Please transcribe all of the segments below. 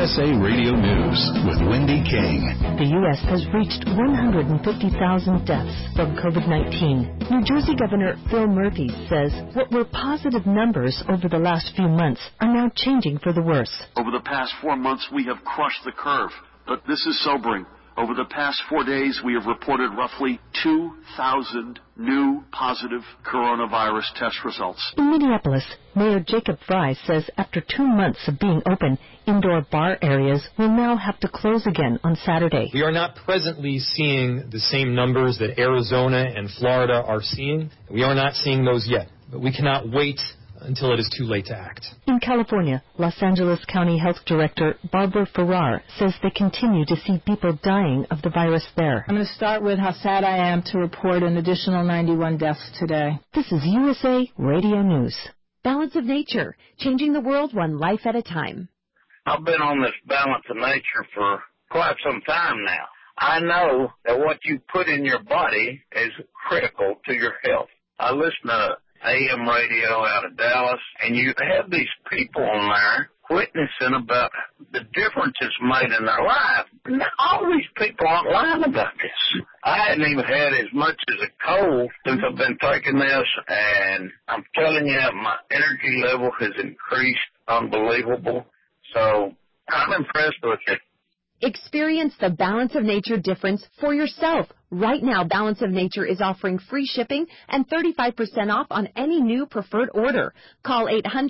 USA Radio News with Wendy King. The U.S. has reached 150,000 deaths from COVID-19. New Jersey Governor Phil Murphy says what were positive numbers over the last few months are now changing for the worse. Over the past 4 months, we have crushed the curve. But this is sobering. Over the past 4 days, we have reported roughly 2,000 new positive coronavirus test results. In Minneapolis, Mayor Jacob Fry says after 2 months of being open, indoor bar areas will now have to close again on Saturday. We are not presently seeing the same numbers that Arizona and Florida are seeing. We are not seeing those yet, but we cannot wait until it is too late to act. In California, Los Angeles County Health Director Barbara Ferrar says they continue to see people dying of the virus there. I'm going to start with how sad I am to report an additional 91 deaths today. This is USA Radio News. Balance of Nature, changing the world one life at a time. I've been on this balance of nature for quite some time now. I know that what you put in your body is critical to your health. I listen to AM radio out of Dallas, and you have these people on there witnessing about the difference it's made in their life. Now, all these people aren't lying about this. I hadn't even had as much as a cold since I've been taking this, and I'm telling you, my energy level has increased unbelievable. So I'm impressed with it. Experience the Balance of Nature difference for yourself. Right now, Balance of Nature is offering free shipping and 35% off on any new preferred order. Call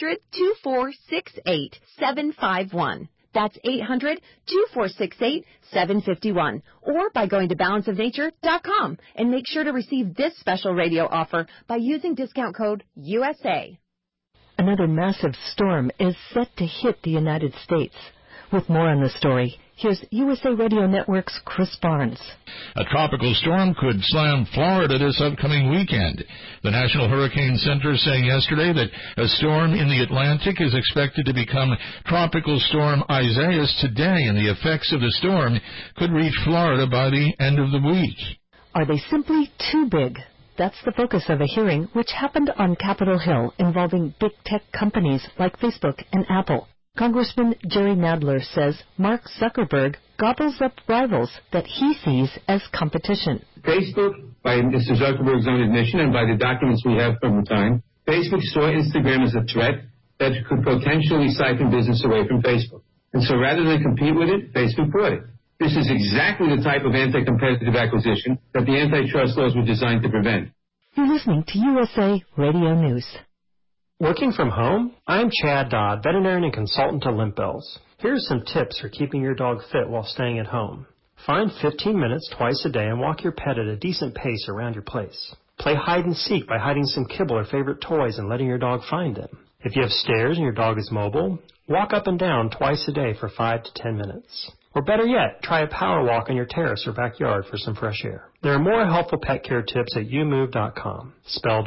800-2468-751. That's 800-2468-751. Or by going to balanceofnature.com. And make sure to receive this special radio offer by using discount code USA. Another massive storm is set to hit the United States. With more on the story, here's USA Radio Network's Chris Barnes. A tropical storm could slam Florida this upcoming weekend. The National Hurricane Center saying yesterday that a storm in the Atlantic is expected to become Tropical Storm Isaias today, and the effects of the storm could reach Florida by the end of the week. Are they simply too big? That's the focus of a hearing which happened on Capitol Hill involving big tech companies like Facebook and Apple. Congressman Jerry Nadler says Mark Zuckerberg gobbles up rivals that he sees as competition. Facebook, by Mr. Zuckerberg's own admission and by the documents we have from the time, Facebook saw Instagram as a threat that could potentially siphon business away from Facebook. And so rather than compete with it, Facebook bought it. This is exactly the type of anti-competitive acquisition that the antitrust laws were designed to prevent. You're listening to USA Radio News. Working from home? I'm Chad Dodd, veterinarian and consultant to Limp Bells. Here are some tips for keeping your dog fit while staying at home. Find 15 minutes twice a day and walk your pet at a decent pace around your place. Play hide and seek by hiding some kibble or favorite toys and letting your dog find them. If you have stairs and your dog is mobile, walk up and down twice a day for 5 to 10 minutes. Or better yet, try a power walk on your terrace or backyard for some fresh air. There are more helpful pet care tips at youmove.com, spelled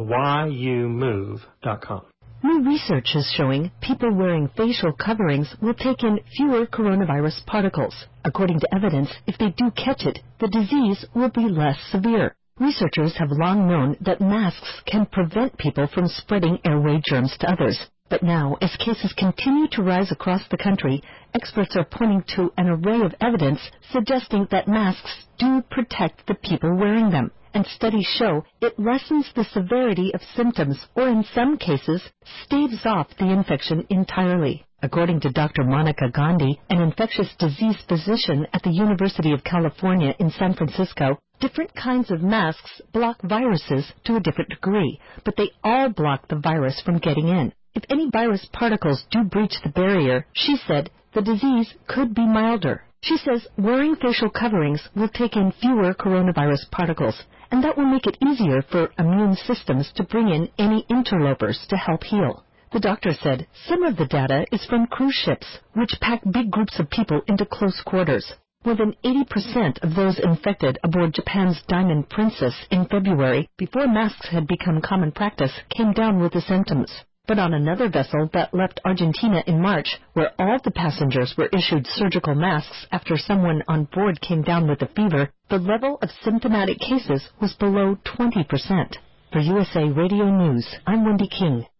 YOUMOVE.com. New research is showing people wearing facial coverings will take in fewer coronavirus particles. According to evidence, if they do catch it, the disease will be less severe. Researchers have long known that masks can prevent people from spreading airway germs to others. But now, as cases continue to rise across the country, experts are pointing to an array of evidence suggesting that masks do protect the people wearing them. And studies show it lessens the severity of symptoms or, in some cases, staves off the infection entirely. According to Dr. Monica Gandhi, an infectious disease physician at the University of California in San Francisco, different kinds of masks block viruses to a different degree, but they all block the virus from getting in. If any virus particles do breach the barrier, she said, the disease could be milder. She says wearing facial coverings will take in fewer coronavirus particles, and that will make it easier for immune systems to bring in any interlopers to help heal. The doctor said some of the data is from cruise ships, which pack big groups of people into close quarters. More than 80% of those infected aboard Japan's Diamond Princess in February, before masks had become common practice, came down with the symptoms. But on another vessel that left Argentina in March, where all the passengers were issued surgical masks after someone on board came down with a fever, the level of symptomatic cases was below 20%. For USA Radio News, I'm Wendy King.